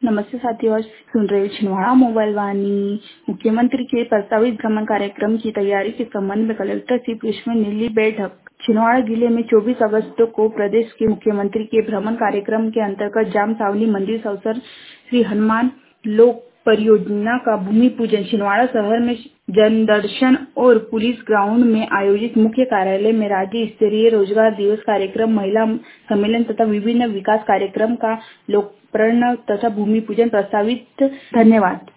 नमस्ते साथियों, आज सुन रहे छिंदवाड़ा मोबाइल वाणी। मुख्यमंत्री के प्रस्तावित भ्रमण कार्यक्रम की तैयारी के संबंध में कलेक्टर श्री कृष्ण नीली बैठक। छिंदवाड़ा जिले में 24 अगस्त को प्रदेश के मुख्यमंत्री के भ्रमण कार्यक्रम के अंतर्गत जाम सावली मंदिर अवसर श्री हनुमान लोक परियोजना का भूमि पूजन छिंदवाड़ा शहर में जनदर्शन और पुलिस ग्राउंड में आयोजित मुख्य कार्यालय में राज्य स्तरीय रोजगार दिवस कार्यक्रम, महिला सम्मेलन तथा विभिन्न विकास कार्यक्रम का लोकार्पण तथा भूमि पूजन प्रस्तावित। धन्यवाद।